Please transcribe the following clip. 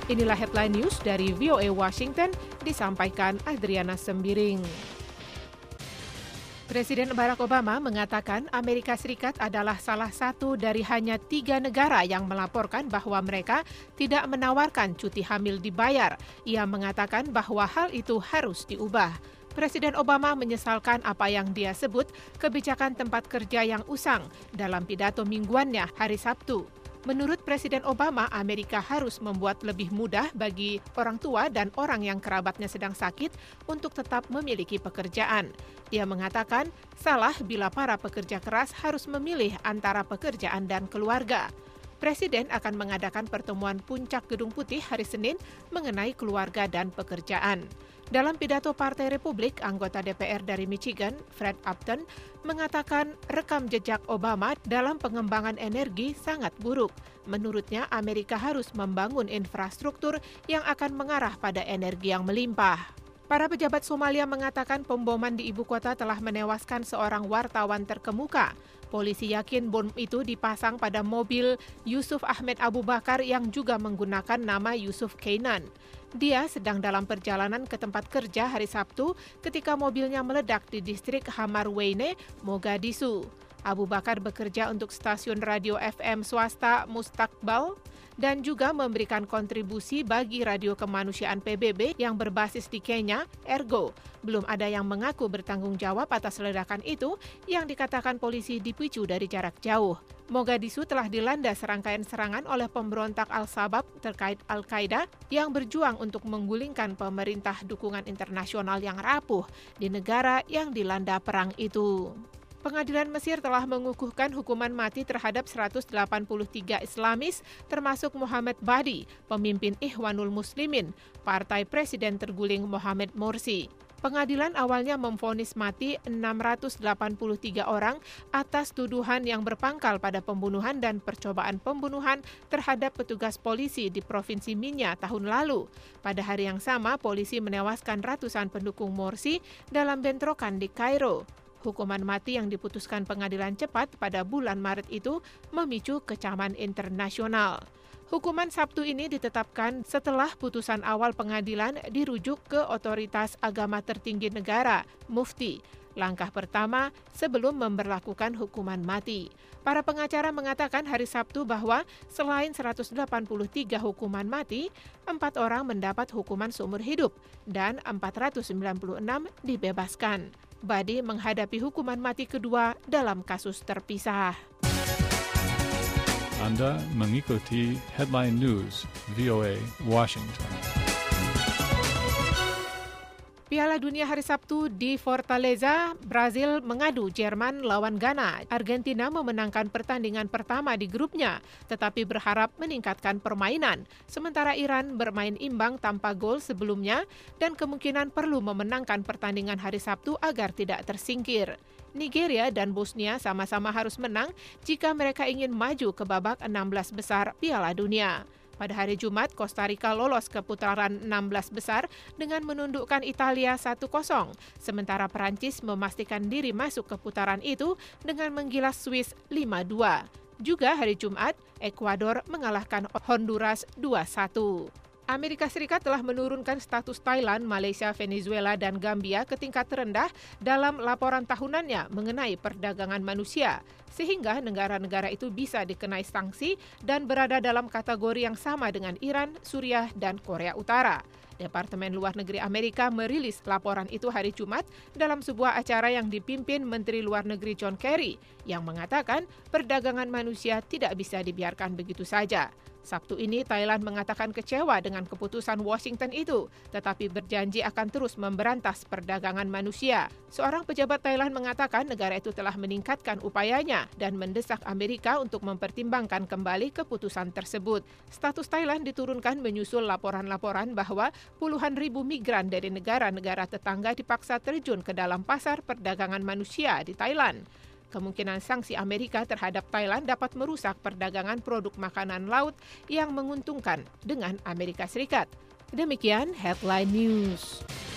Inilah headline news dari VOA Washington, disampaikan Adriana Sembiring. Presiden Barack Obama mengatakan Amerika Serikat adalah salah satu dari hanya 3 negara yang melaporkan bahwa mereka tidak menawarkan cuti hamil dibayar. Ia mengatakan bahwa hal itu harus diubah. Presiden Obama menyesalkan apa yang dia sebut kebijakan tempat kerja yang usang dalam pidato mingguannya hari Sabtu. Menurut Presiden Obama, Amerika harus membuat lebih mudah bagi orang tua dan orang yang kerabatnya sedang sakit untuk tetap memiliki pekerjaan. Dia mengatakan, salah bila para pekerja keras harus memilih antara pekerjaan dan keluarga. Presiden akan mengadakan pertemuan puncak Gedung Putih hari Senin mengenai keluarga dan pekerjaan. Dalam pidato Partai Republik, anggota DPR dari Michigan, Fred Upton, mengatakan rekam jejak Obama dalam pengembangan energi sangat buruk. Menurutnya, Amerika harus membangun infrastruktur yang akan mengarah pada energi yang melimpah. Para pejabat Somalia mengatakan pemboman di ibu kota telah menewaskan seorang wartawan terkemuka. Polisi yakin bom itu dipasang pada mobil Yusuf Ahmed Abu Bakar yang juga menggunakan nama Yusuf Keinan. Dia sedang dalam perjalanan ke tempat kerja hari Sabtu ketika mobilnya meledak di distrik Hamarweyne, Mogadishu. Abu Bakar bekerja untuk stasiun radio FM swasta Mustakbal dan juga memberikan kontribusi bagi radio kemanusiaan PBB yang berbasis di Kenya, Ergo. Belum ada yang mengaku bertanggung jawab atas ledakan itu yang dikatakan polisi dipicu dari jarak jauh. Mogadishu telah dilanda serangkaian serangan oleh pemberontak Al-Shabaab terkait Al-Qaeda yang berjuang untuk menggulingkan pemerintah dukungan internasional yang rapuh di negara yang dilanda perang itu. Pengadilan Mesir telah mengukuhkan hukuman mati terhadap 183 Islamis, termasuk Mohamed Badi, pemimpin Ikhwanul Muslimin, partai presiden terguling Mohamed Morsi. Pengadilan awalnya memvonis mati 683 orang atas tuduhan yang berpangkal pada pembunuhan dan percobaan pembunuhan terhadap petugas polisi di Provinsi Minya tahun lalu. Pada hari yang sama, polisi menewaskan ratusan pendukung Morsi dalam bentrokan di Kairo. Hukuman mati yang diputuskan pengadilan cepat pada bulan Maret itu memicu kecaman internasional. Hukuman Sabtu ini ditetapkan setelah putusan awal pengadilan dirujuk ke otoritas agama tertinggi negara, Mufti. Langkah pertama sebelum memberlakukan hukuman mati. Para pengacara mengatakan hari Sabtu bahwa selain 183 hukuman mati, 4 orang mendapat hukuman seumur hidup dan 496 dibebaskan. Badi menghadapi hukuman mati kedua dalam kasus terpisah. Anda mengikuti Headline News VOA Washington. Piala Dunia hari Sabtu di Fortaleza, Brazil mengadu Jerman lawan Ghana. Argentina memenangkan pertandingan pertama di grupnya, tetapi berharap meningkatkan permainan. Sementara Iran bermain imbang tanpa gol sebelumnya dan kemungkinan perlu memenangkan pertandingan hari Sabtu agar tidak tersingkir. Nigeria dan Bosnia sama-sama harus menang jika mereka ingin maju ke babak 16 besar Piala Dunia. Pada hari Jumat, Costa Rica lolos ke putaran 16 besar dengan menundukkan Italia 1-0, sementara Perancis memastikan diri masuk ke putaran itu dengan menggilas Swiss 5-2. Juga hari Jumat, Ekuador mengalahkan Honduras 2-1. Amerika Serikat telah menurunkan status Thailand, Malaysia, Venezuela, dan Gambia ke tingkat terendah dalam laporan tahunannya mengenai perdagangan manusia, sehingga negara-negara itu bisa dikenai sanksi dan berada dalam kategori yang sama dengan Iran, Suriah, dan Korea Utara. Departemen Luar Negeri Amerika merilis laporan itu hari Jumat dalam sebuah acara yang dipimpin Menteri Luar Negeri John Kerry yang mengatakan perdagangan manusia tidak bisa dibiarkan begitu saja. Sabtu ini Thailand mengatakan kecewa dengan keputusan Washington itu, tetapi berjanji akan terus memberantas perdagangan manusia. Seorang pejabat Thailand mengatakan negara itu telah meningkatkan upayanya dan mendesak Amerika untuk mempertimbangkan kembali keputusan tersebut. Status Thailand diturunkan menyusul laporan-laporan bahwa puluhan ribu migran dari negara-negara tetangga dipaksa terjun ke dalam pasar perdagangan manusia di Thailand. Kemungkinan sanksi Amerika terhadap Thailand dapat merusak perdagangan produk makanan laut yang menguntungkan dengan Amerika Serikat. Demikian Headline News.